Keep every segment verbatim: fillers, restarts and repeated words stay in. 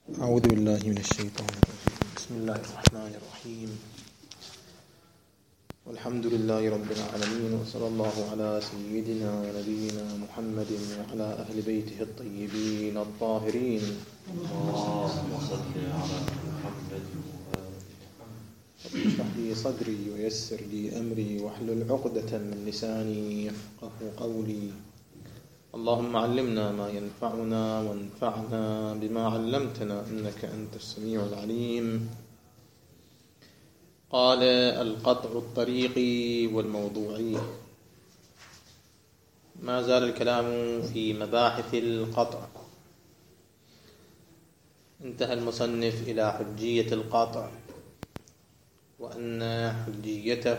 أعوذ بالله من الشيطان الرجيم. بسم الله الرحمن الرحيم. والحمد لله رب العالمين، وصلى الله على سيدنا ونبينا محمد وعلى أهل بيته الطيبين الطاهرين. اللهم صل على محمد. رب اشرح لي صدري ويسر لي أمري واحلل عقدة من لساني يفقه قولي. اللهم علمنا ما ينفعنا وانفعنا بما علمتنا إنك أنت السميع العليم. قال: القطع الطريقي والموضوعي. ما زال الكلام في مباحث القطع. انتهى المصنف إلى حجية القطع، وأن حجيته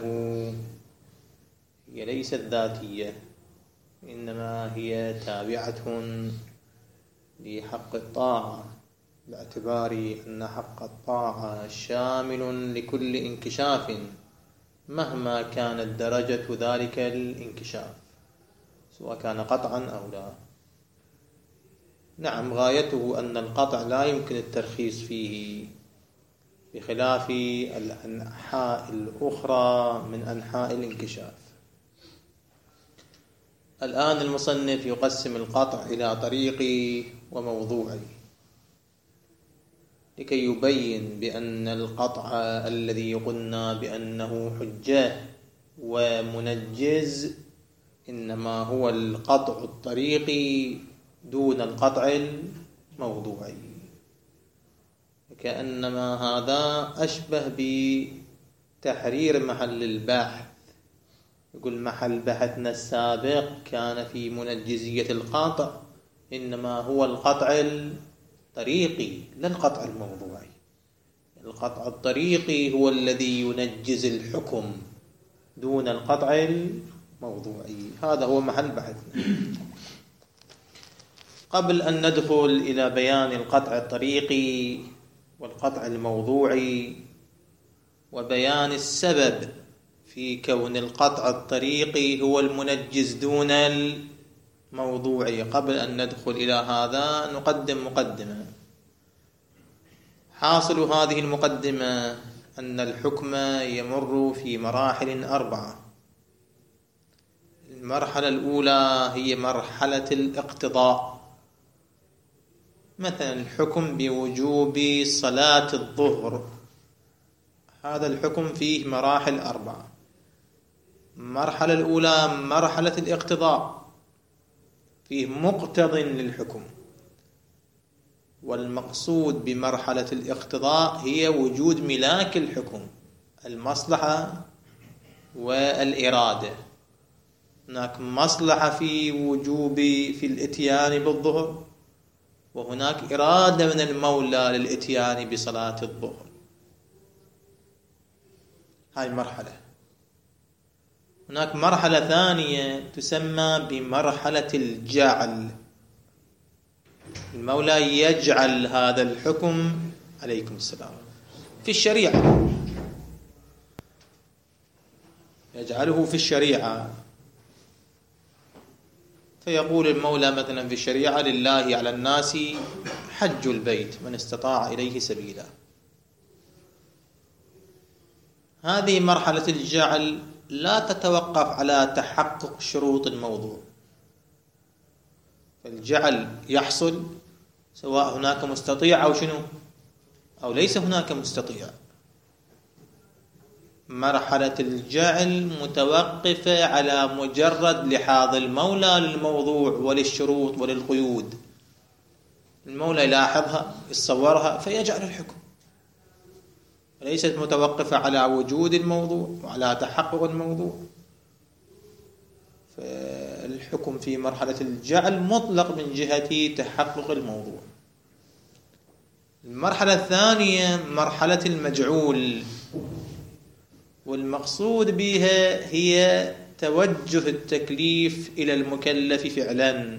هي ليست ذاتية، إنما هي تابعة لحق الطاعة، باعتبار أن حق الطاعة شامل لكل انكشاف مهما كانت درجة ذلك الانكشاف، سواء كان قطعا أو لا. نعم، غايته أن القطع لا يمكن الترخيص فيه، بخلاف الأنحاء الأخرى من أنحاء الانكشاف. الآن المصنف يقسم القطع إلى طريقي وموضوعي، لكي يبين بأن القطع الذي قلنا بأنه حجة ومنجز إنما هو القطع الطريقي دون القطع الموضوعي. كأنما هذا أشبه بتحرير محل البحث. يقول محل بحثنا السابق كان في منجزية القطع، إنما هو القطع الطريقي لا القطع الموضوعي. القطع الطريقي هو الذي ينجز الحكم دون القطع الموضوعي. هذا هو محل بحثنا. قبل أن ندخل إلى بيان القطع الطريقي والقطع الموضوعي وبيان السبب في كون القطع الطريقي هو المنجز دون الموضوعي، قبل أن ندخل إلى هذا نقدم مقدمة. حاصل هذه المقدمة أن الحكم يمر في مراحل أربعة. المرحلة الأولى هي مرحلة الاقتضاء. مثلا الحكم بوجوب صلاة الظهر، هذا الحكم فيه مراحل أربعة. المرحلة الأولى مرحلة الاقتضاء، فيه مقتض للحكم، والمقصود بمرحلة الاقتضاء هي وجود ملاك الحكم، المصلحة والإرادة. هناك مصلحة في وجوب في الاتيان بالظهر، وهناك إرادة من المولى للاتيان بصلاة الظهر. هاي مرحلة. هناك مرحلة ثانية تسمى بمرحلة الجعل. المولى يجعل هذا الحكم عليكم السلام في الشريعة، يجعله في الشريعة. فيقول المولى مثلا في الشريعة: لله على الناس حج البيت من استطاع إليه سبيلا. هذه مرحلة الجعل لا تتوقف على تحقق شروط الموضوع، فالجعل يحصل سواء هناك مستطيع أو شنو أو ليس هناك مستطيع. مرحلة الجعل متوقفة على مجرد لحاظ المولى للموضوع وللشروط وللقيود. المولى يلاحظها يتصورها فيجعل الحكم، ليست متوقفة على وجود الموضوع وعلى تحقق الموضوع. فالحكم في مرحلة الجعل مطلق من جهة تحقق الموضوع. المرحلة الثانية مرحلة المجعول، والمقصود بها هي توجه التكليف إلى المكلف فعلا.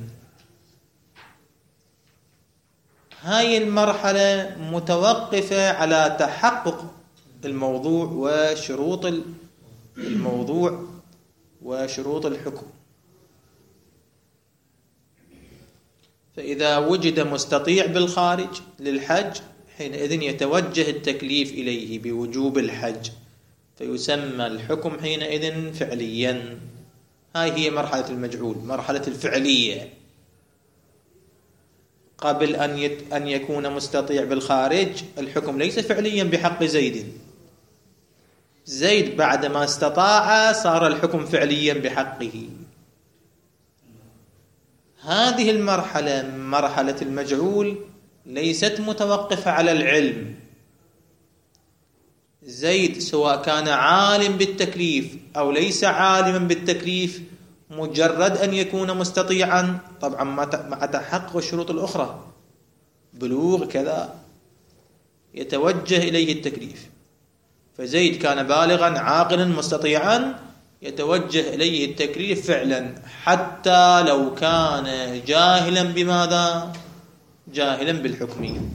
هاي المرحلة متوقفة على تحقق الموضوع وشروط الموضوع وشروط الحكم. فإذا وجد مستطيع بالخارج للحج حينئذ يتوجه التكليف إليه بوجوب الحج، فيسمى الحكم حينئذ فعليا. هاي هي مرحلة المجعول، مرحلة الفعلية. قبل أن يت... أن يكون مستطيع بالخارج الحكم ليس فعليا بحق زيد. زيد بعدما استطاع صار الحكم فعليا بحقه. هذه المرحلة مرحلة المجعول ليست متوقفة على العلم. زيد سواء كان عالم بالتكليف أو ليس عالما بالتكليف، مجرد أن يكون مستطيعا، طبعا مع تحقق الشروط الأخرى، بلوغ كذا، يتوجه إليه التكليف. فزيد كان بالغا عاقلا مستطيعا، يتوجه إليه التكليف فعلا، حتى لو كان جاهلا بماذا؟ جاهلا بالحكم.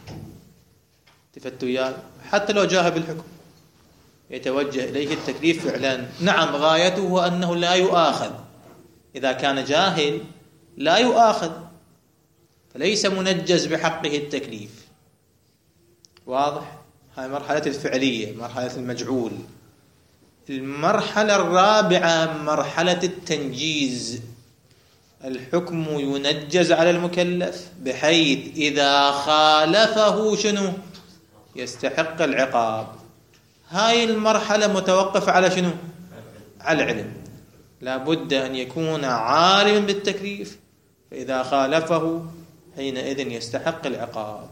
تفتوا يا حتى لو جاهل بالحكم يتوجه إليه التكليف فعلا. نعم، غايته أنه لا يؤاخذ. إذا كان جاهل لا يؤاخذ، فليس منجز بحقه التكليف. واضح؟ هاي مرحلة الفعلية، مرحلة المجعول. المرحلة الرابعة مرحلة التنجيز. الحكم ينجز على المكلف بحيث إذا خالفه شنو؟ يستحق العقاب. هاي المرحلة متوقفة على شنو؟ على العلم. لا بد أن يكون عالما بالتكليف، فإذا خالفه حينئذ يستحق العقاب.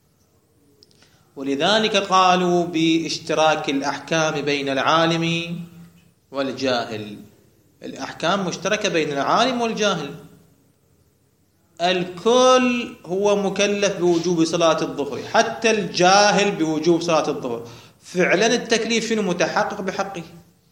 ولذلك قالوا باشتراك الأحكام بين العالم والجاهل. الأحكام مشتركة بين العالم والجاهل. الكل هو مكلف بوجوب صلاة الظهر، حتى الجاهل بوجوب صلاة الظهر. فعلا التكليف شنو؟ متحقق بحقه،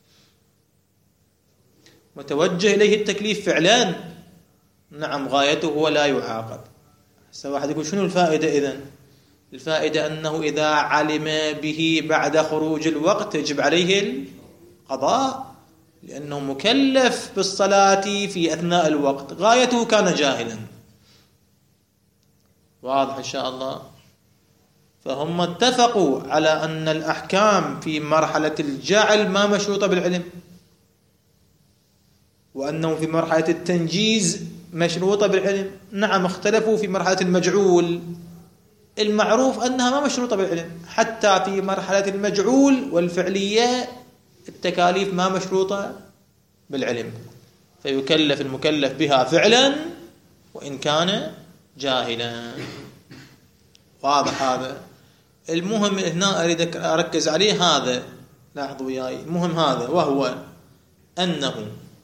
متوجه إليه التكليف فعلا. نعم، غايته هو لا يعاقب. هسه واحد يقول شنو الفائدة إذن؟ الفائدة أنه إذا علم به بعد خروج الوقت يجب عليه القضاء، لأنه مكلف بالصلاة في أثناء الوقت، غايته كان جاهلا. واضح إن شاء الله؟ فهم اتفقوا على أن الأحكام في مرحلة الجعل ما مشروطة بالعلم، وأنه في مرحلة التنجيز مشروطة بالعلم. نعم، اختلفوا في مرحلة المجعول. المعروف أنها ما مشروطة بالعلم، حتى في مرحلة المجعول والفعلية التكاليف ما مشروطة بالعلم، فيكلف المكلف بها فعلا وإن كان جاهلا. واضح هذا؟ المهم هنا أريد أركز عليه هذا، لاحظوا وياي المهم هذا، وهو أنه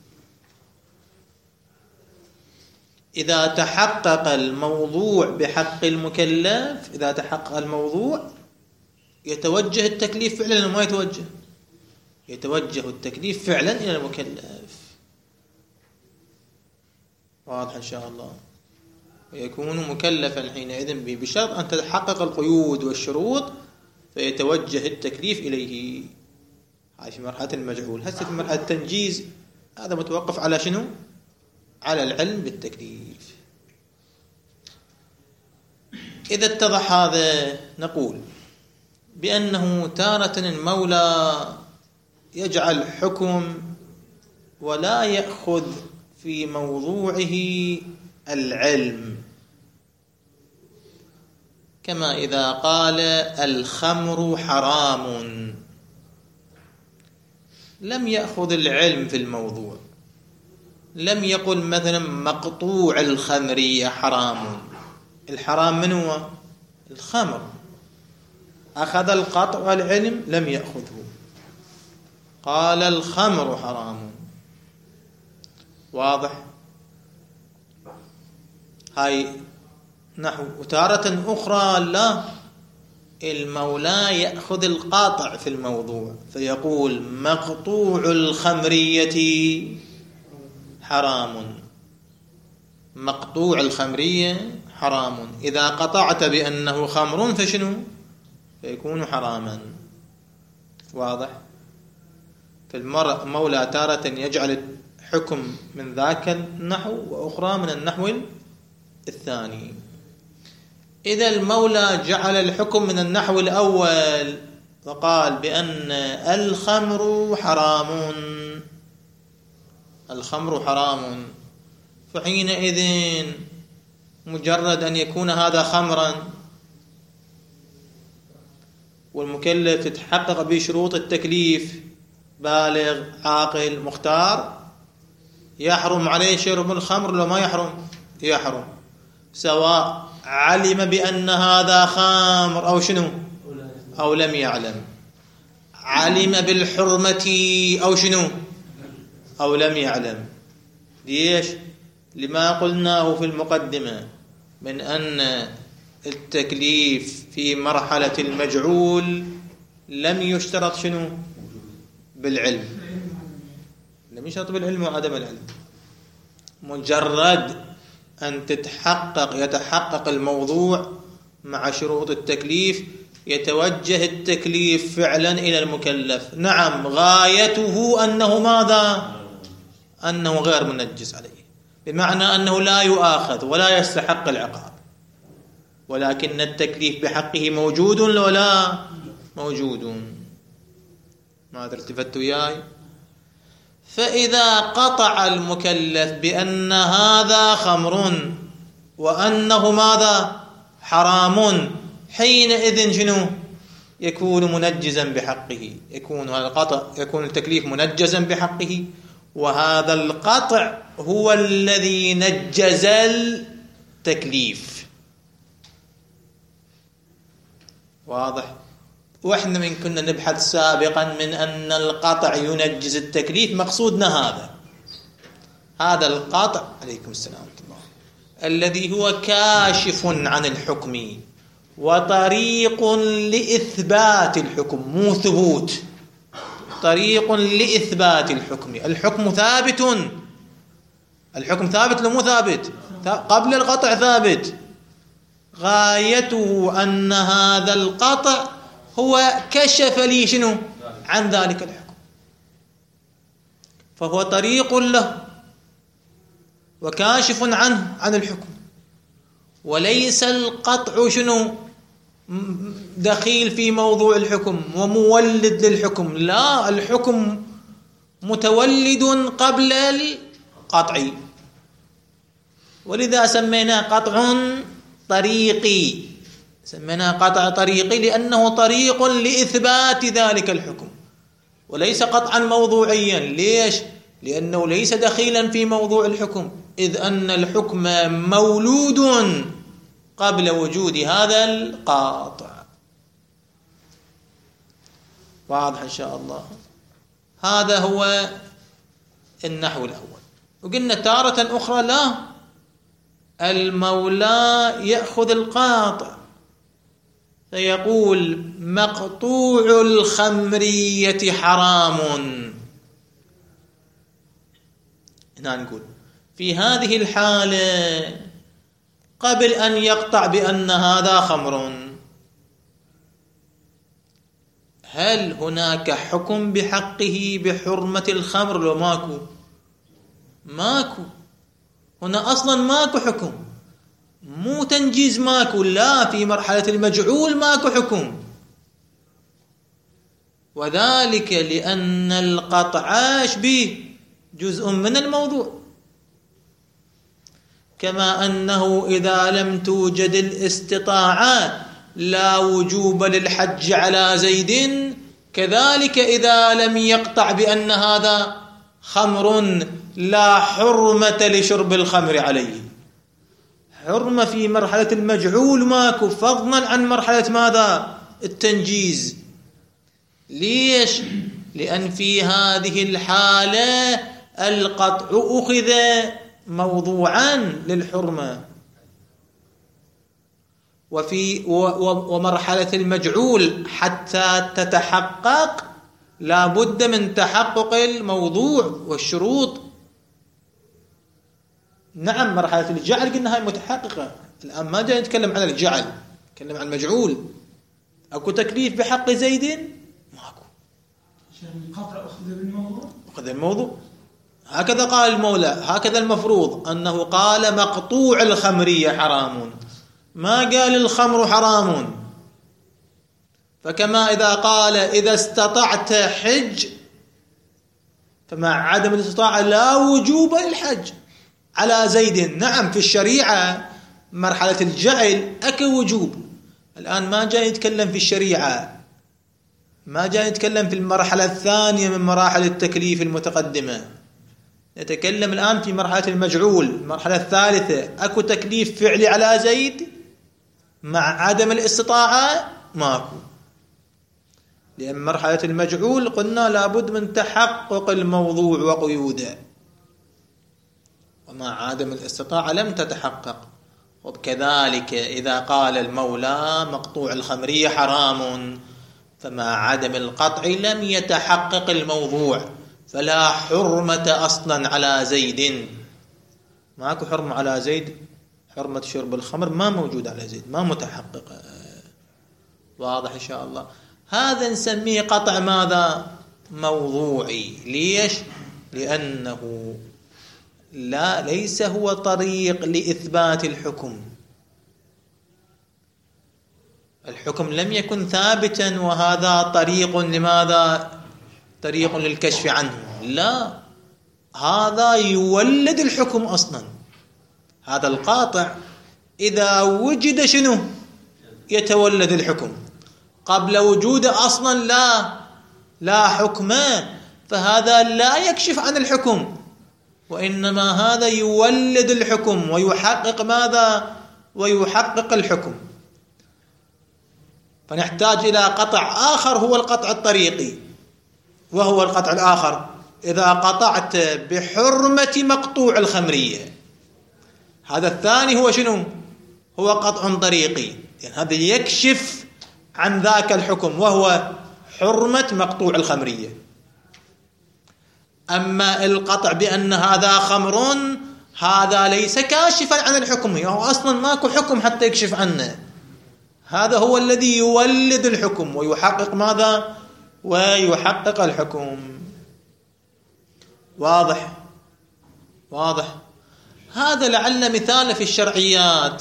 إذا تحقق الموضوع بحق المكلف، إذا تحقق الموضوع يتوجه التكليف فعلا وما يتوجه، يتوجه التكليف فعلا إلى المكلف. واضح إن شاء الله؟ ويكون مكلفا حينئذ بشرط أن تتحقق القيود والشروط، فيتوجه التكليف إليه. هذه في مرحلة المجعول. هسه في مرحلة التنجيز هذا متوقف على شنو؟ على العلم بالتكليف. إذا اتضح هذا نقول بأنه تارة المولى يجعل حكم ولا يأخذ في موضوعه العلم، كما إذا قال الخمر حرام لم يأخذ العلم في الموضوع، لم يقل مثلا مقطوع الخمرية حرام. الحرام من هو؟ الخمر. أخذ القطع والعلم؟ لم يأخذه، قال الخمر حرام. واضح؟ هاي نحو. وتارة أخرى لا، المولى يأخذ القاطع في الموضوع فيقول مقطوع الخمرية حرام، مقطوع الخمرية حرام. إذا قطعت بأنه خمر فشنو؟ فيكون حراما. واضح؟ فالمولى تارة يجعل الحكم من ذاك النحو، وأخرى من النحو الثاني. إذا المولى جعل الحكم من النحو الأول وقال بأن الخمر حرام، الخمر حرام، فحينئذ مجرد أن يكون هذا خمرا والمكلف تتحقق بشروط التكليف بالغ عاقل مختار، يحرم عليه شرب الخمر لو ما يحرم؟ يحرم، سواء علم بأن هذا خمر أو شنو أو لم يعلم، علم بالحرمة أو شنو أو لم يعلم. ليش؟ لما قلناه في المقدمة من أن التكليف في مرحلة المجعول لم يشترط شنو بالعلم، لم يشترط بالعلم وعدم العلم، مجرد أن تتحقق يتحقق الموضوع مع شروط التكليف يتوجه التكليف فعلا إلى المكلف. نعم، غايته أنه ماذا؟ أنه غير منجس عليه، بمعنى أنه لا يؤاخذ ولا يستحق العقاب، ولكن التكليف بحقه موجود ولا موجود. ما التفتوا وياي؟ فإذا قطع المكلف بأن هذا خمر وأنه ماذا؟ حرام، حينئذ شنو؟ يكون منجزا بحقه، يكون هذا القطع يكون التكليف منجزا بحقه، وهذا القطع هو الذي نجز التكليف. واضح؟ واحنا من كنا نبحث سابقا من أن القطع ينجز التكليف، مقصودنا هذا هذا القطع عليكم السلام ورحمة الله الذي هو كاشف عن الحكم وطريق لإثبات الحكم، مو ثبوت، طريق لإثبات الحكم. الحكم ثابت، الحكم ثابت لو مو ثابت؟ قبل القطع ثابت. غايته أن هذا القطع هو كشف لي شنو عن ذلك الحكم، فهو طريق له وكاشف عنه عن الحكم، وليس القطع شنو دخيل في موضوع الحكم ومولد للحكم، لا، الحكم متولد قبل القطع، ولذا سميناه قطع طريقي، سميناه قطع طريقي لأنه طريق لإثبات ذلك الحكم وليس قطعا موضوعيا. ليش؟ لأنه ليس دخيلا في موضوع الحكم، إذ أن الحكم مولود قبل وجود هذا القاطع. واضح إن شاء الله؟ هذا هو النحو الأول. وقلنا تارة أخرى لا، المولى يأخذ القاطع فيقول مقطوع الخمرية حرام. هنا نقول في هذه الحالة قبل أن يقطع بأن هذا خمر، هل هناك حكم بحقه بحرمة الخمر لو ماكو؟ ماكو، هنا أصلا ماكو حكم، مو تنجيز ماكو، لا، في مرحلة المجعول ماكو حكم، وذلك لأن القطع به جزء من الموضوع، كما أنه إذا لم توجد الاستطاعة لا وجوب للحج على زيد، كذلك إذا لم يقطع بأن هذا خمر لا حرمة لشرب الخمر عليه. حرمة في مرحلة المجعول ماكو، فضلا عن مرحلة ماذا؟ التنجيز. ليش؟ لأن في هذه الحالة القطع أخذ موضوعا للحرمة، وفي ومرحلة المجعول حتى تتحقق لا بد من تحقق الموضوع والشروط. نعم، مرحلة الجعل قلنا هاي متحققة، الآن ما جاي نتكلم عن الجعل، نتكلم عن المجعول. أكو تكليف بحق زيد؟ ماكو. عشان القطع أخذ بالموضوع؟ أخذ الموضوع، هكذا قال المولى، هكذا المفروض أنه قال مقطوع الخمرية حرام، ما قال الخمر حرام. فكما إذا قال إذا استطعت حج، فمع عدم الاستطاعة لا وجوب للحج على زيد. نعم في الشريعة مرحلة الجعل أكو وجوب، الآن ما جاي يتكلم في الشريعة، ما جاي يتكلم في المرحلة الثانية من مراحل التكليف المتقدمة، نتكلم الآن في مرحلة المجعول، المرحلة الثالثة. أكو تكليف فعلي على زيد مع عدم الاستطاعة؟ ماكو، لأن مرحلة المجعول قلنا لابد من تحقق الموضوع وقيوده، ومع عدم الاستطاعة لم تتحقق. وكذلك إذا قال المولى مقطوع الخمرية حرام، فمع عدم القطع لم يتحقق الموضوع، فلا حرمة أصلا على زيد. ماكو حرمة على زيد، حرمة شرب الخمر ما موجود على زيد، ما متحققة. واضح إن شاء الله؟ هذا نسميه قطع ماذا؟ موضوعي. ليش؟ لأنه لا ليس هو طريق لإثبات الحكم. الحكم لم يكن ثابتا وهذا طريق لماذا؟ طريق للكشف عنه. لا، هذا يولد الحكم أصلا. هذا القاطع إذا وجد شنو؟ يتولد الحكم. قبل وجوده أصلا لا لا حكم، فهذا لا يكشف عن الحكم، وإنما هذا يولد الحكم ويحقق ماذا؟ ويحقق الحكم. فنحتاج إلى قطع آخر هو القطع الطريقي، وهو القطع الآخر إذا قطعت بحرمة مقطوع الخمرية. هذا الثاني هو شنو؟ هو قطع طريقي، يعني هذا يكشف عن ذاك الحكم وهو حرمة مقطوع الخمرية. أما القطع بأن هذا خمر، هذا ليس كاشفا عن الحكم، هو أصلا ماكو حكم حتى يكشف عنه. هذا هو الذي يولد الحكم ويحقق ماذا؟ ويحقق الحكم. واضح؟ واضح؟ هذا لعل مثال في الشرعيات.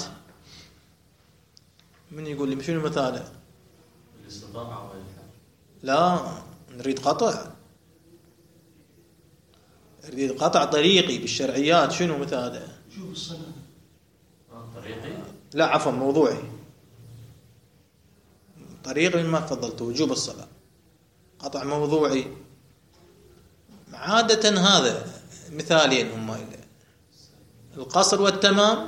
من يقول لي شنو مثاله؟ الاستطاعة. لا، نريد قطع، نريد قطع طريقي بالشرعيات. شنو مثاله؟ وجوب الصلاة. طريقي؟ لا عفوا، موضوعي. طريقي ما تفضلت، وجوب الصلاة قطع موضوعي. عادة هذا مثالين هما، القصر والتمام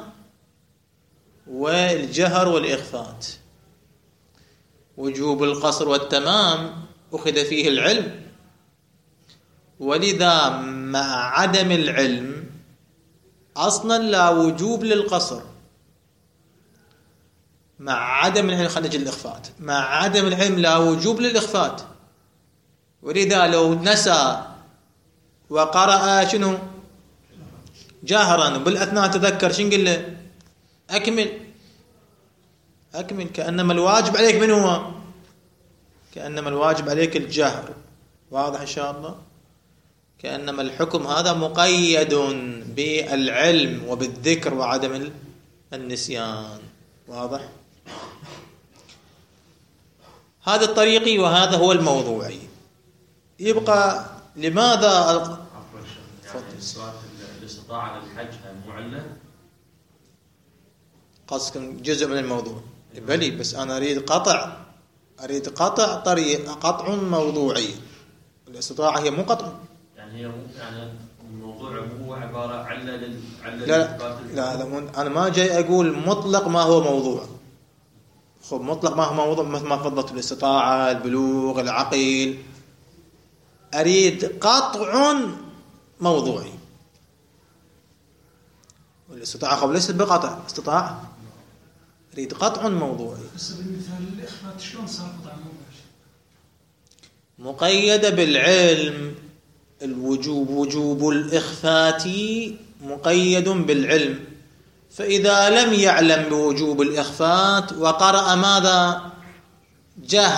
والجهر والإخفات. وجوب القصر والتمام أخذ فيه العلم، ولذا مع عدم العلم أصلا لا وجوب للقصر. مع عدم العلم خلينا نجي الإخفات، مع عدم العلم لا وجوب للإخفات. ولذا لو نسى وقرأ شنو جاهرا بالأثناء تذكر، شنو نقول له؟ أكمل أكمل، كأنما الواجب عليك من هو؟ كأنما الواجب عليك الجهر. واضح إن شاء الله؟ كأنما الحكم هذا مقيد بالعلم وبالذكر وعدم النسيان. واضح؟ هذا الطريقي وهذا هو الموضوعي. يبقى لماذا عفوا يعني سؤال الاستطاعة للحج معلة؟ قصدكم جزء من الموضوع؟ بلي، بس أنا أريد قطع، أريد قطع طريق، قطع موضوعي. الاستطاعة هي مو قطع، يعني هي يعني الموضوع هو عبارة علة لل علة لا لا, لا أنا ما جاي أقول مطلق ما هو موضوع. خب مطلق ما هو موضوع مثل ما فضلت الاستطاعة، البلوغ، العقل. أريد قطع موضوعي. والاستطاعة قبل ليست بقطع استطاعة، أريد قطع موضوعي. بس بالمثال الإخفات شلون صار قطع موضوعي؟ مقيدة بالعلم. الوجوب وجوب الإخفات مقيد بالعلم، فإذا لم يعلم بوجوب الإخفات وقرأ ماذا؟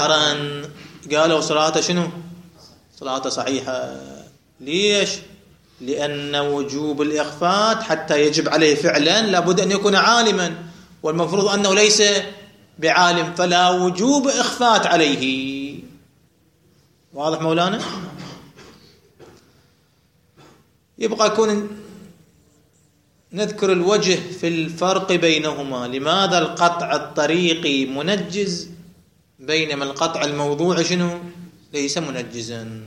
جهرا، قالوا صلاته شنو؟ صلاته صحيحة. ليش؟ لأن وجوب الإخفات حتى يجب عليه فعلا لابد أن يكون عالما، والمفروض أنه ليس بعالم، فلا وجوب إخفات عليه. واضح مولانا؟ يبقى يكون نذكر الوجه في الفرق بينهما. لماذا القطع الطريقي منجز بينما القطع الموضوعي شنو؟ ليس منجزا.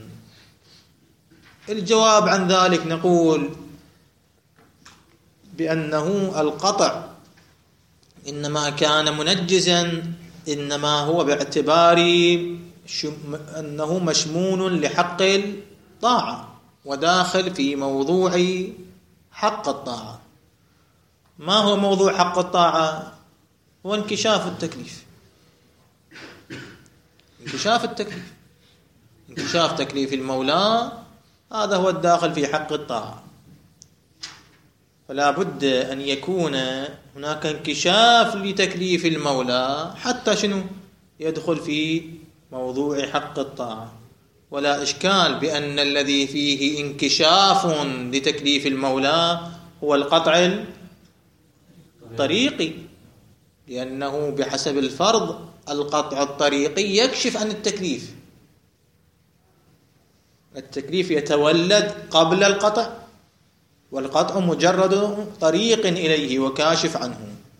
الجواب عن ذلك نقول بأنه القطع إنما كان منجزا إنما هو باعتبار أنه مشمول لحق الطاعة وداخل في موضوع حق الطاعة. ما هو موضوع حق الطاعة؟ هو انكشاف التكليف. انكشاف التكليف انكشاف تكليف المولى، هذا هو الداخل في حق الطاعة. فلا بد أن يكون هناك انكشاف لتكليف المولى حتى شنو؟ يدخل في موضوع حق الطاعة. ولا إشكال بأن الذي فيه انكشاف لتكليف المولى هو القطع الطريقي، لأنه بحسب الفرض القطع الطريقي يكشف عن التكليف. التكليف يتولد قبل القطع، والقطع مجرد طريق إليه وكاشف عنه.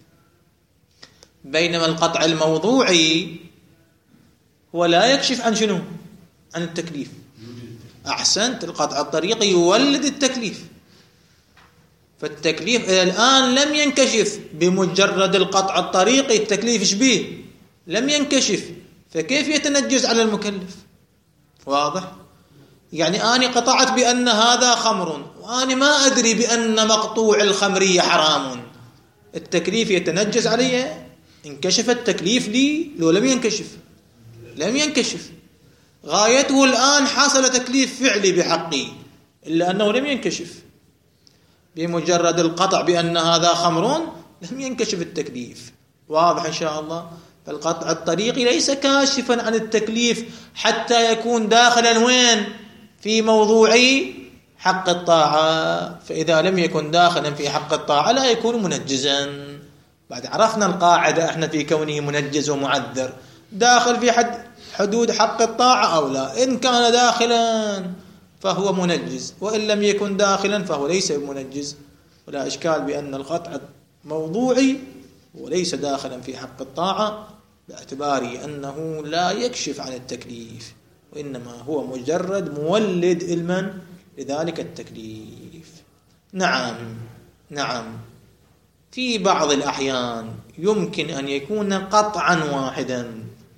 بينما القطع الموضوعي هو لا يكشف عن شنو؟ عن التكليف. أحسنت، القطع الطريقي يولد التكليف. فالتكليف الآن لم ينكشف بمجرد القطع الطريقي، التكليف شبيه لم ينكشف، فكيف يتنجز على المكلف؟ واضح؟ يعني أنا قطعت بأن هذا خمر وأنا ما أدري بأن مقطوع الخمرية حرام، التكليف يتنجز عليه؟ انكشف التكليف لي لو لم ينكشف؟ لم ينكشف. غايته الآن حصل تكليف فعلي بحقي إلا أنه لم ينكشف. بمجرد القطع بأن هذا خمر لم ينكشف التكليف. واضح إن شاء الله؟ فالقطع الطريقي ليس كاشفا عن التكليف حتى يكون داخلا وين؟ في موضوع حق الطاعة. فإذا لم يكن داخلا في حق الطاعة لا يكون منجزا. بعد عرفنا القاعدة احنا في كونه منجز ومعذر، داخل في حد حدود حق الطاعة أو لا. إن كان داخلا فهو منجز، وإن لم يكن داخلا فهو ليس منجز. ولا إشكال بأن القطع موضوعي وليس داخلا في حق الطاعة باعتبار أنه لا يكشف عن التكليف، وإنما هو مجرد مولد علما لذلك التكليف. نعم نعم في بعض الأحيان يمكن أن يكون قطعا واحدا،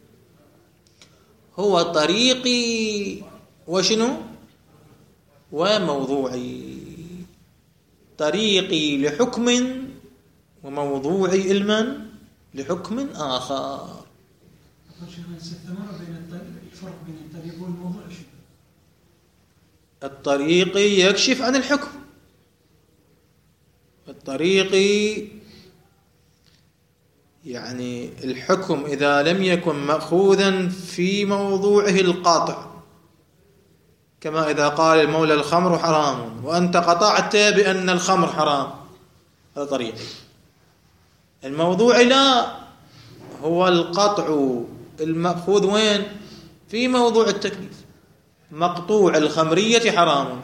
هو طريقي وشنو وموضوعي. طريقي لحكم وموضوعي علما لحكم آخر. الفرق بين الطريق والموضوع شو؟ الطريقي يكشف عن الحكم. الطريقي يعني الحكم إذا لم يكن مأخوذا في موضوعه القاطع، كما إذا قال المولى الخمر حرام وأنت قطعت بأن الخمر حرام، هذا طريقي. الموضوع لا، هو القطع المأخوذ وين؟ في موضوع التكليف. مقطوع الخمرية حرام،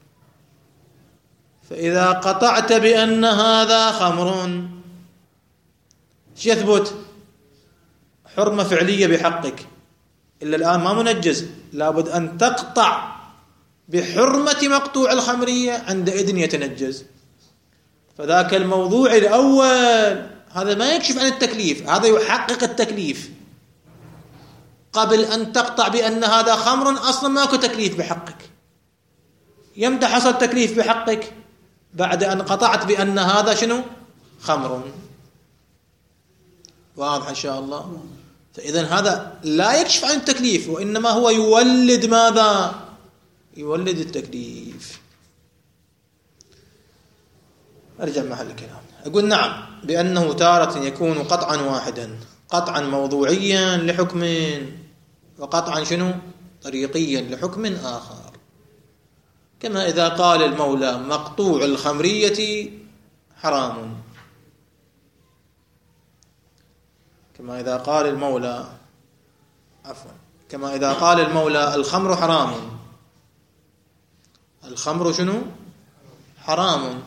فإذا قطعت بأن هذا خمر شو يثبت؟ حرمة فعلية بحقك. إلا الآن ما منجز، لابد أن تقطع بحرمة مقطوع الخمرية، عندئذ يتنجز. فذاك الموضوع الأول هذا ما يكشف عن التكليف، هذا يحقق التكليف. قبل أن تقطع بأن هذا خمر أصلا ماكو تكليف بحقك. يمتى حصل تكليف بحقك؟ بعد أن قطعت بأن هذا شنو؟ خمر. واضح إن شاء الله؟ فإذا هذا لا يكشف عن التكليف، وإنما هو يولد ماذا؟ يولد التكليف. أرجع محل الكلام. أقول نعم بأنه تارة يكون قطعا واحدا، قطعا موضوعيا لحكم، وقطعا شنو؟ طريقيا لحكم آخر. كما إذا قال المولى مقطوع الخمرية حرام، كما إذا قال المولى عفوا كما إذا قال المولى الخمر حرام. الخمر شنو؟ حرام.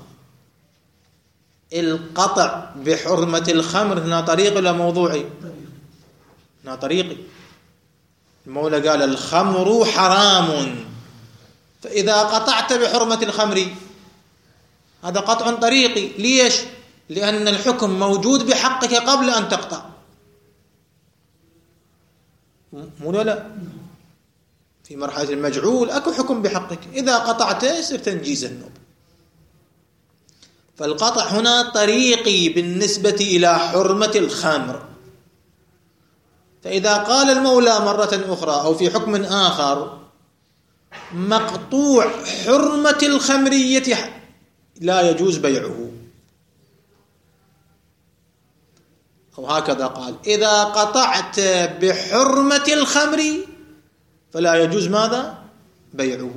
القطع بحرمة الخمر هنا طريق ولا موضوعي؟ هنا طريقي. المولى قال الخمر حرام، فإذا قطعت بحرمة الخمر هذا قطع طريقي. ليش؟ لأن الحكم موجود بحقك قبل أن تقطع، مو لا؟ في مرحلة المجعول أكو حكم بحقك، إذا قطعته يصير تنجيز النوب. فالقطع هنا طريقي بالنسبة إلى حرمة الخمر. فإذا قال المولى مرة أخرى أو في حكم آخر مقطوع حرمة الخمرية لا يجوز بيعه، أو هكذا قال إذا قطعت بحرمة الخمر فلا يجوز ماذا؟ بيعه.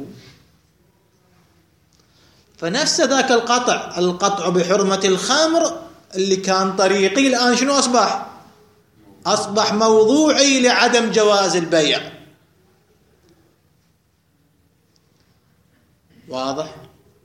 فنفس ذاك القطع، القطع بحرمة الخمر اللي كان طريقي الآن شنو أصبح؟ أصبح موضوعي لعدم جواز البيع. واضح؟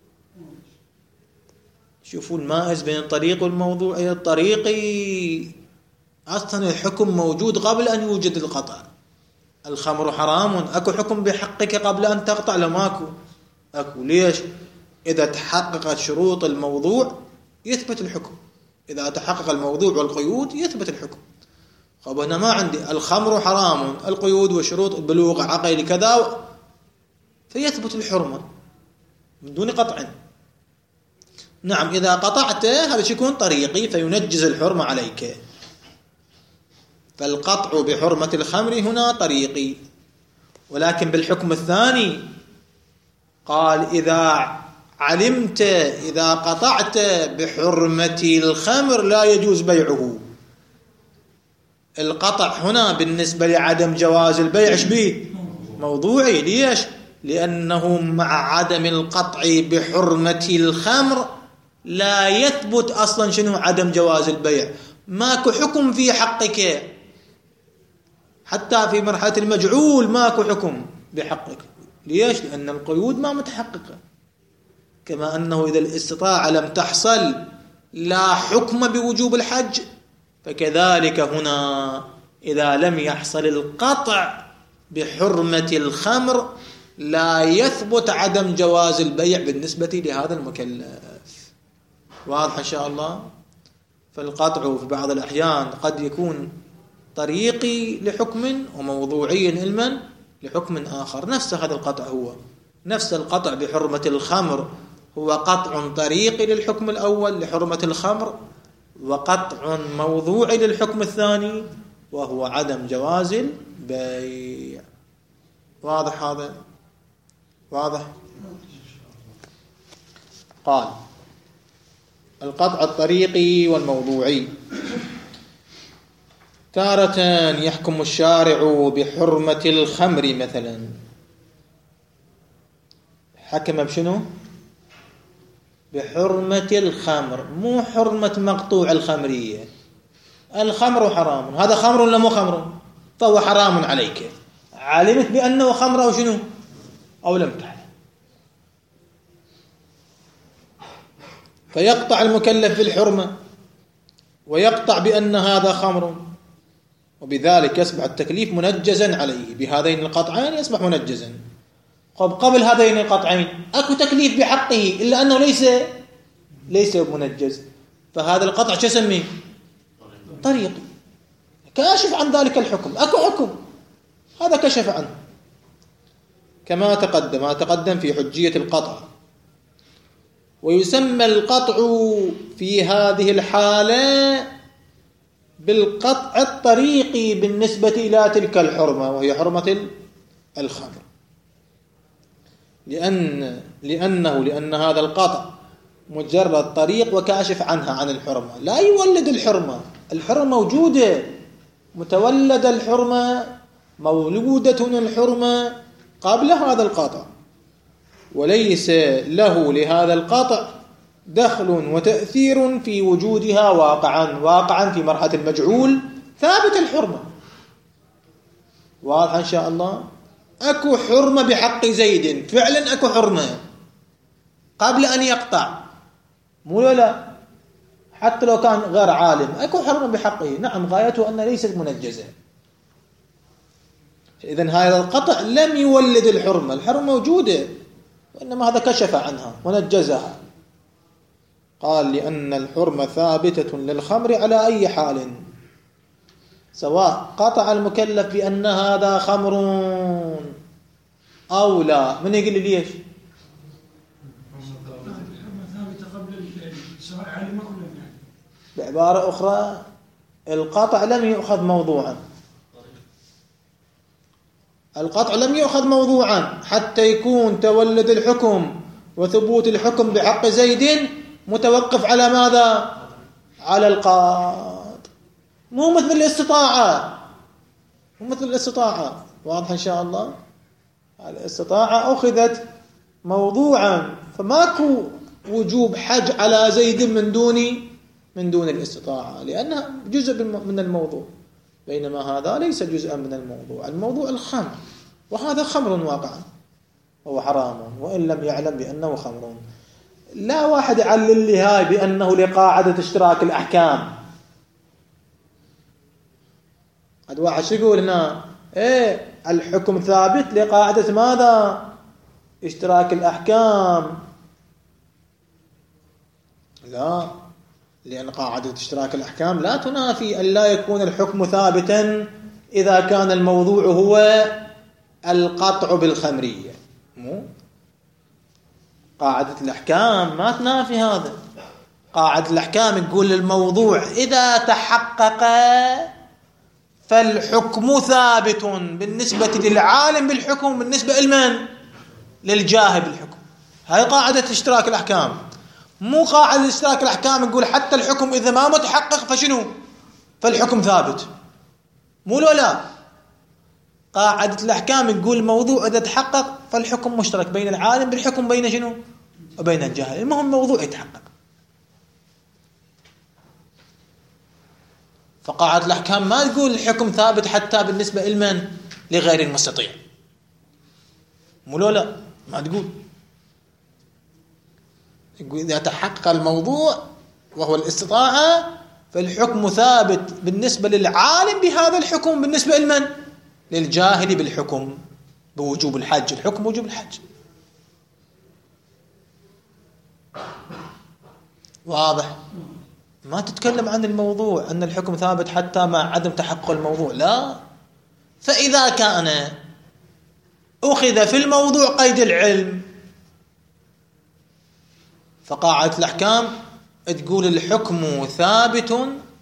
شوفوا المائز بين الطريق والموضوعي. الطريقي أصلا الحكم موجود قبل أن يوجد القطع. الخمر حرام، أكو حكم بحقك قبل أن تقطع؟ لما أكو أكو. ليش؟ إذا تحققت شروط الموضوع يثبت الحكم، إذا تحقق الموضوع والقيود يثبت الحكم. طب أنا ما عندي الخمر حرام، القيود وشروط البلوغ عقل كذا، فيثبت الحرمة من دون قطع. نعم إذا قطعت هذا يكون طريقي فينجز الحرمة عليك. فالقطع بحرمة الخمر هنا طريقي. ولكن بالحكم الثاني قال إذا علمت إذا قطعت بحرمة الخمر لا يجوز بيعه. القطع هنا بالنسبة لعدم جواز البيع شبيه؟ موضوعي. ليش؟ لأنه مع عدم القطع بحرمة الخمر لا يثبت أصلا شنو؟ عدم جواز البيع. ماكو حكم في حقك، حتى في مرحلة المجعول ماكو حكم بحقك. ليش؟ لأن القيود ما متحققة. كما أنه إذا الاستطاعة لم تحصل لا حكم بوجوب الحج، فكذلك هنا إذا لم يحصل القطع بحرمة الخمر لا يثبت عدم جواز البيع بالنسبة لهذا المكلف. واضح إن شاء الله؟ فالقطع في بعض الأحيان قد يكون طريقي لحكم وموضوعي علما لحكم آخر. نفس هذا القطع هو نفس القطع بحرمة الخمر، هو قطع طريقي للحكم الأول لحرمة الخمر، وقطع موضوعي للحكم الثاني وهو عدم جواز البيع. واضح هذا؟ واضح؟ قال القطع الطريقي والموضوعي. تارة يحكم الشارع بحرمة الخمر مثلا، حكم بشنو؟ بحرمة الخمر، مو حرمة مقطوع الخمرية. الخمر حرام، هذا خمر ولا مو خمر؟ فهو حرام عليك. علمت بأنه خمر أو شنو؟ أو لم تعلم. فيقطع المكلف بالحرمة ويقطع بأن هذا خمر، وبذلك يصبح التكليف منجزا عليه. بهذين القطعين يصبح منجزا. قبل هذين القطعين أكو تكليف بحقه إلا أنه ليس ليس منجز، فهذا القطع شو اسميه؟ طريقي، كاشف عن ذلك الحكم. أكو حكم هذا كشف عنه، كما تقدم ما تقدم في حجية القطع. ويسمى القطع في هذه الحالة بالقطع الطريقي بالنسبة إلى تلك الحرمة وهي حرمة الخمر، لأن لأنه لأن هذا القطع مجرد طريق وكاشف عنها عن الحرمة، لا يولد الحرمة. الحرمة موجودة، متولد الحرمة، مولودة الحرمة قبل هذا القطع. وليس له لهذا القطع دخل وتأثير في وجودها واقعا واقعا في مرحلة المجعول ثابت الحرمة. واضح إن شاء الله؟ أكو حرمة بحق زيد، فعلا أكو حرمة قبل أن يقطع، مو لا؟ حتى لو كان غير عالم أكو حرمة بحقه، نعم، غايته أن ليست منجزة. إذن هذا القطع لم يولد الحرمة، الحرمة موجودة، وإنما هذا كشف عنها ونجزها. قال لأن الحرمة ثابتة للخمر على أي حال، سواء قطع المكلف بأن هذا خمر أو لا. من يقول لي ليش؟ الحرمة ثابتة قبل العلم سواء علم أو لم يعلم. بعبارة أخرى القطع لم يؤخذ موضوعا، القطع لم يؤخذ موضوعا حتى يكون تولد الحكم وثبوت الحكم بحق زيد متوقف على ماذا؟ على القاطع، مو مثل الاستطاعة، مو مثل الاستطاعة. واضح إن شاء الله؟ الاستطاعة أخذت موضوعا، فماكو وجوب حج على زيد من دون من دون الاستطاعة، لأنها جزء من الموضوع، بينما هذا ليس جزءا من الموضوع. الموضوع الخمر، وهذا خمر واقعا، هو حرام وإن لم يعلم بأنه خمر. لا واحد يعلل لي هاي بأنه لقاعدة اشتراك الأحكام. قد واحد شو يقول هنا؟ إيه الحكم ثابت لقاعدة ماذا؟ اشتراك الأحكام. لا، لأن قاعدة اشتراك الأحكام لا تنافي أن لا يكون الحكم ثابتا إذا كان الموضوع هو القطع بالخمرية. مو قاعدة الأحكام ما تنافي هذا. قاعدة الأحكام تقول الموضوع إذا تحقق فالحكم ثابت بالنسبة للعالم بالحكم، بالنسبة لمن؟ للجاهل بالحكم. هاي قاعدة اشتراك الأحكام. مو قاعدة اشتراك الأحكام نقول حتى الحكم إذا ما متحقق فشنو؟ فالحكم ثابت. مو لا، قاعدة الأحكام نقول الموضوع إذا تحقق فالحكم مشترك بين العالم بالحكم، بين شنو؟ وبين الجاهل. المهم الموضوع يتحقق. فقاعدة الأحكام ما تقول الحكم ثابت حتى بالنسبة لمن؟ لغير المستطيع. مو لا، ما تقول. يقول إذا تحقق الموضوع وهو الاستطاعة فالحكم ثابت بالنسبة للعالم بهذا الحكم، بالنسبة لمن؟ للجاهل بالحكم بوجوب الحج. الحكم وجوب الحج. واضح؟ ما تتكلم عن الموضوع أن الحكم ثابت حتى مع عدم تحقق الموضوع، لا. فإذا كان أخذ في الموضوع قيد العلم فقاعدة الأحكام تقول الحكم ثابت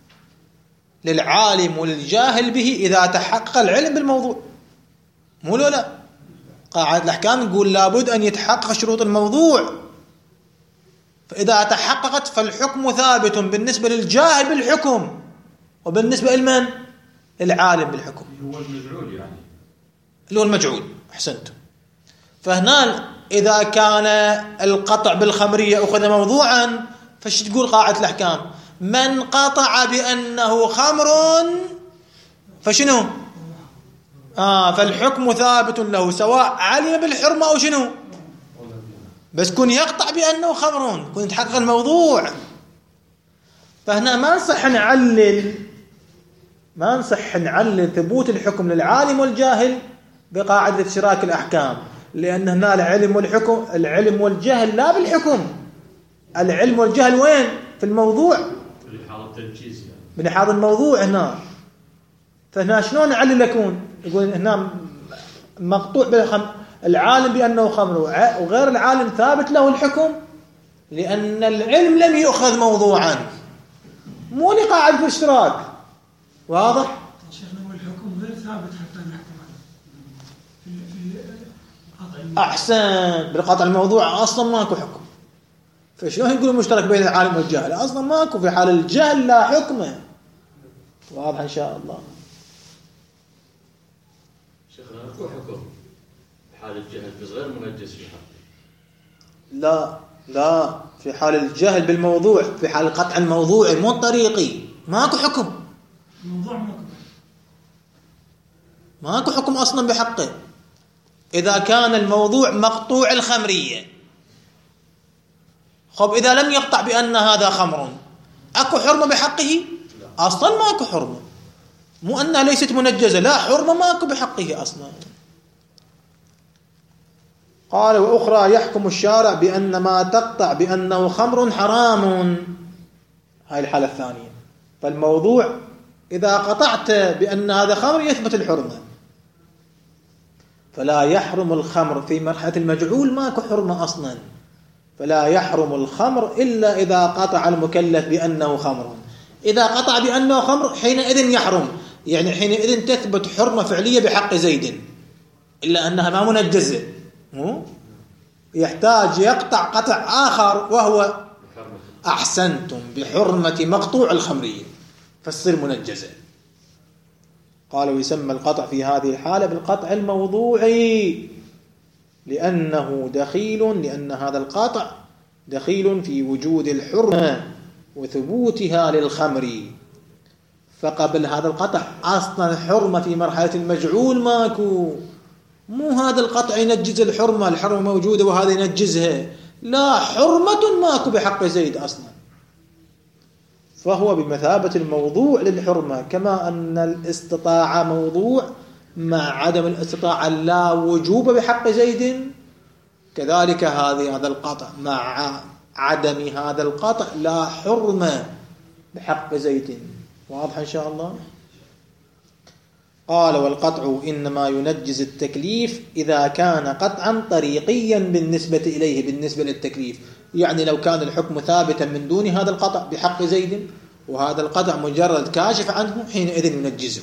للعالم وللجاهل به إذا تحقق العلم بالموضوع. مو لا، قاعدة الأحكام تقول لابد أن يتحقق شروط الموضوع، فإذا تحققت فالحكم ثابت بالنسبة للجاهل بالحكم وبالنسبة لمن؟ للعالم بالحكم. هو المجعول يعني اللي هو المجعول. أحسنت. فهنا إذا كان القطع بالخمرية أخذ موضوعا فش تقول قاعدة الأحكام؟ من قطع بأنه خمر فشنو؟ آه فالحكم ثابت له سواء علم بالحرمة أو شنو، بس كن يقطع بأنه خمر، كن يتحقق الموضوع. فهنا ما نصح نعلل ما نصح نعلل ثبوت الحكم للعالم والجاهل بقاعدة اشتراك الأحكام، لأن هنا العلم والحكم العلم والجهل لا بالحكم. العلم والجهل وين؟ في الموضوع، في حال التنجيز يعني، من حال الموضوع هنا. فهنا شلون نعلل يكون؟ يقول هنا مقطوع بالخم العالم بأنه خمر وغير العالم ثابت له الحكم، لأن العلم لم يؤخذ موضوعا، مو لقاعدة الاشتراك. واضح؟ شيخنا هو الحكم غير ثابت حتى نحكم عليه في في قطع الموضوع. أحسن. بالقطع الموضوع أصلا ماكو حكم، فشلون يقولوا مشترك بين العالم والجاهل؟ أصلا ماكو، في حال الجهل لا حكمه. واضح إن شاء الله. شيخنا اكو حكم بحال الجهل بس غير منجز في حقه. لا لا، في حال الجهل بالموضوع، في حال القطع الموضوعي مو الطريقي ماكو حكم. الموضوع ماكو ماكو حكم أصلا بحقه. إذا كان الموضوع مقطوع الخمرية، خب إذا لم يقطع بأن هذا خمر أكو حرمة بحقه؟ أصلا ماكو حرمة. مو أنها ليست منجزة، لا، حرمة ماكو بحقه أصلا. قال وأخرى يحكم الشارع بأن ما تقطع بأنه خمر حرام. هاي الحالة الثانية. فالموضوع إذا قطعت بأن هذا خمر يثبت الحرمة، فلا يحرم الخمر في مرحلة المجعول، ماكو حرمة أصلا. فلا يحرم الخمر إلا إذا قطع المكلف بأنه خمر. إذا قطع بأنه خمر حينئذ يحرم، يعني حينئذ تثبت حرمة فعلية بحق زيد، إلا أنها ما منجزة. يحتاج يقطع قطع آخر وهو أحسنتم بحرمة مقطوع الخمرية فتصير منجزة. قال ويسمى القطع في هذه الحالة بالقطع الموضوعي لأنه دخيل، لأن هذا القطع دخيل في وجود الحرمة وثبوتها للخمر. فقبل هذا القطع أصلا حرمة في مرحلة المجعول ماكو. مو هذا القطع ينجز الحرمة، الحرمة موجودة وهذا ينجزها، لا، حرمة ماكو بحق زيد أصلا. فهو بمثابة الموضوع للحرمة، كما أن الاستطاعة موضوع مع عدم الاستطاعة لا وجوب بحق زيد، كذلك هذه هذا القطع مع عدم هذا القطع لا حرمة بحق زيد. واضح إن شاء الله؟ قال والقطع إنما ينجز التكليف إذا كان قطعا طريقيا بالنسبة إليه، بالنسبة للتكليف. يعني لو كان الحكم ثابتا من دون هذا القطع بحق زيد، وهذا القطع مجرد كاشف عنه، حينئذ ينجزه.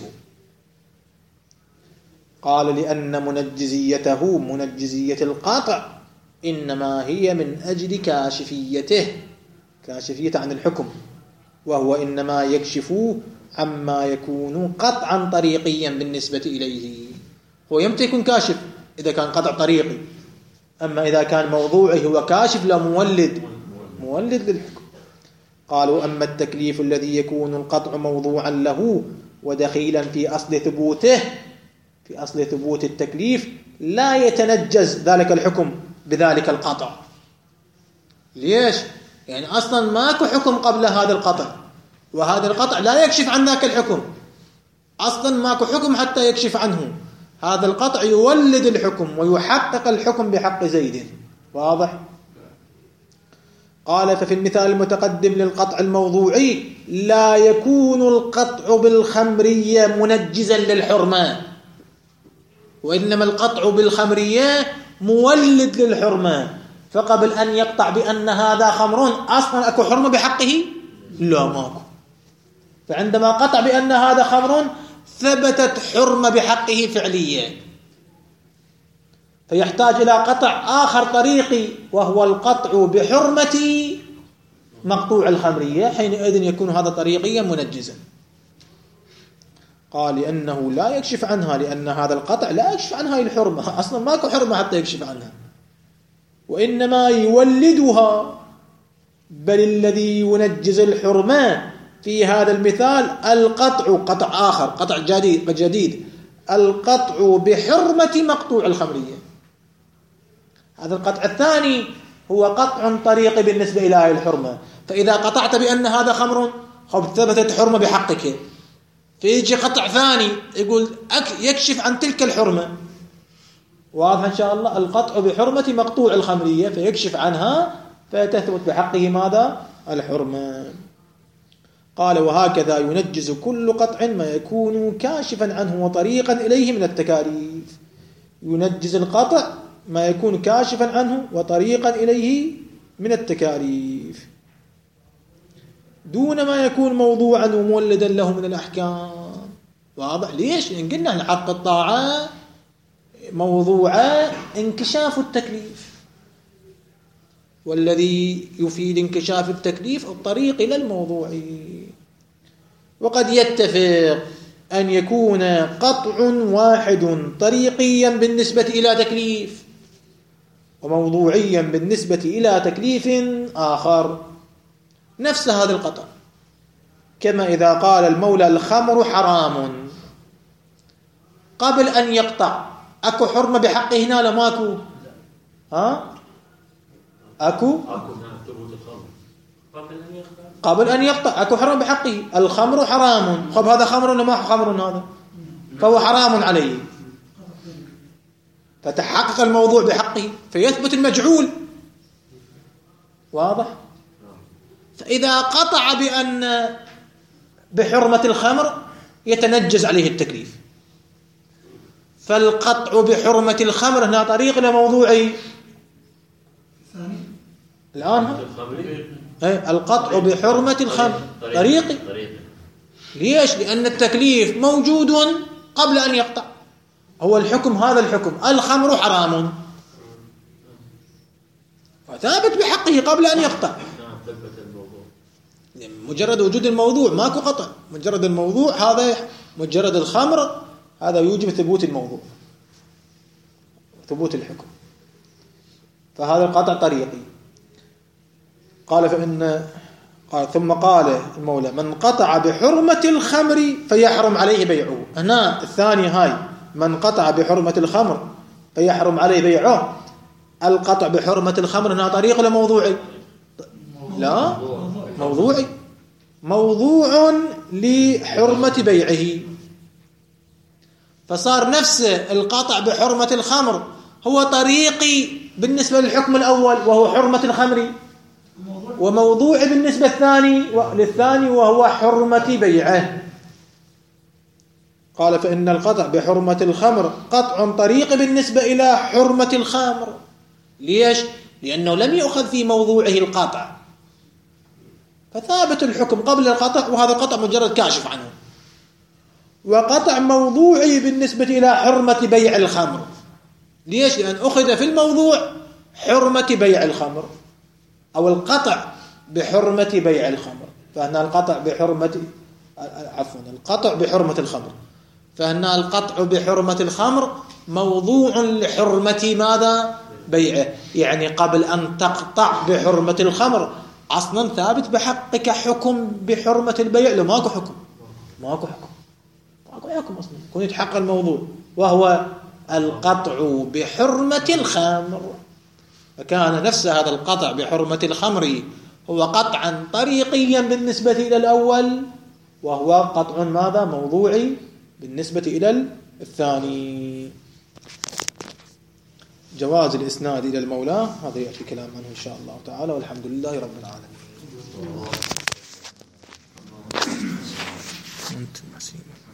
قال لأن منجزيته، منجزية القطع، إنما هي من أجل كاشفيته، كاشفية عن الحكم، وهو إنما يكشفوه عما يكون قطعا طريقيا بالنسبة إليه. هو يمتى يكون كاشف؟ إذا كان قطع طريقي. أما إذا كان موضوعي هو كاشف لا مولد، مولد للحكم. قالوا أما التكليف الذي يكون القطع موضوعا له ودخيلا في أصل ثبوته، في أصل ثبوت التكليف، لا يتنجز ذلك الحكم بذلك القطع. ليش؟ يعني أصلا ماكو حكم قبل هذا القطع، وهذا القطع لا يكشف عن ذاك الحكم، أصلا ماكو حكم حتى يكشف عنه. هذا القطع يولد الحكم ويحقق الحكم بحق زيد. واضح؟ قال ففي المثال المتقدم للقطع الموضوعي لا يكون القطع بالخمرية منجزا للحرمة، وإنما القطع بالخمرية مولد للحرمة. فقبل أن يقطع بأن هذا خمر أصلا أكو حرمة بحقه؟ لا، ماكو. فعندما قطع بأن هذا خمر ثبتت حرمة بحقه فعليا، فيحتاج إلى قطع آخر طريقي وهو القطع بحرمة مقطوع الخمرية، حينئذ يكون هذا طريقيا منجزا. قال لأنه لا يكشف عنها، لأن هذا القطع لا يكشف عنها الحرمة، أصلا ماكو حرمة حتى يكشف عنها، وإنما يولدها. بل الذي ينجز الحرمة في هذا المثال القطع، قطع آخر، قطع جديد جديد القطع بحرمة مقطوع الخمرية. هذا القطع الثاني هو قطع طريقي بالنسبة إلى هذه الحرمة. فإذا قطعت بأن هذا خمر خب ثبتت حرمة بحقك، فيجي قطع ثاني يقول يكشف عن تلك الحرمة. واضح إن شاء الله؟ القطع بحرمة مقطوع الخمرية فيكشف عنها فتثبت بحقه ماذا؟ الحرمة. قال وهكذا ينجز كل قطع ما يكون كاشفا عنه وطريقا إليه من التكاليف. ينجز القطع ما يكون كاشفا عنه وطريقا إليه من التكاليف دون ما يكون موضوعا ومولدا له من الأحكام. واضح؟ ليش؟ لأن قلنا حق الطاعة موضوع انكشاف التكليف، والذي يفيد انكشاف التكليف الطريق إلى الموضوع. وقد يتفق أن يكون قطع واحد طريقيا بالنسبة إلى تكليف، وموضوعيا بالنسبة إلى تكليف آخر. نفس هذا القطع، كما إذا قال المولى الخمر حرام قبل أن يقطع، أكو حرمة بحقه هنا لما أكو؟ ها؟ أكو؟ قبل أن يقطع أكو حرمة بحقه. الخمر حرام، خب هذا خمر ولا ما خمر هذا؟ فهو حرام عليه، فتحقق الموضوع بحقه فيثبت المجعول. واضح؟ فإذا قطع بأن بحرمة الخمر يتنجز عليه التكليف، فالقطع بحرمة الخمر هنا طريق إلى موضوعي الآن. ايه القطع بحرمة الخمر طريقي. ليش؟ لأن التكليف موجود قبل أن يقطع. هو الحكم هذا الحكم الخمر حرام وثابت بحقه قبل أن يقطع. مجرد وجود الموضوع ماكو قطع، مجرد الموضوع هذا، مجرد الخمر هذا يوجب ثبوت الموضوع، ثبوت الحكم. فهذا القطع طريقي. قال فإن قال ثم قال المولى من قطع بحرمة الخمر فيحرم عليه بيعه. هنا الثاني هاي من قطع بحرمة الخمر فيحرم عليه بيعه. القطع بحرمة الخمر هنا طريق ولا موضوعي؟ لا موضوعي، موضوع لحرمة بيعه. فصار نفس القطع بحرمة الخمر هو طريقي بالنسبة للحكم الأول وهو حرمة الخمر، وموضوع بالنسبة الثاني للثاني وهو حرمة بيعه. قال فإن القطع بحرمة الخمر قطع طريق بالنسبة إلى حرمة الخمر. ليش؟ لأنه لم يؤخذ في موضوعه القطع، فثابت الحكم قبل القطع، وهذا القطع مجرد كاشف عنه. وقطع موضوعي بالنسبة إلى حرمة بيع الخمر. ليش؟ لأن أخذ في الموضوع حرمة بيع الخمر أو القطع بحرمة بيع الخمر. فهنا القطع بحرمة عفوا القطع بحرمة الخمر، فهنا القطع بحرمة الخمر موضوع لحرمة ماذا؟ بيعه. يعني قبل أن تقطع بحرمة الخمر أصلا ثابت بحقك حكم بحرمة البيع. لو ماكو حكم، ماكو حكم ماكو حكم أصلا، كون يتحقق الموضوع وهو القطع بحرمة الخمر. فكان نفس هذا القطع بحرمة الخمر هو قطعا طريقيا بالنسبة إلى الأول، وهو قطع ماذا؟ موضوعي بالنسبة إلى الثاني. جواز الإسناد إلى المولى هذا يأتي كلام عنه إن شاء الله تعالى، والحمد لله رب العالمين.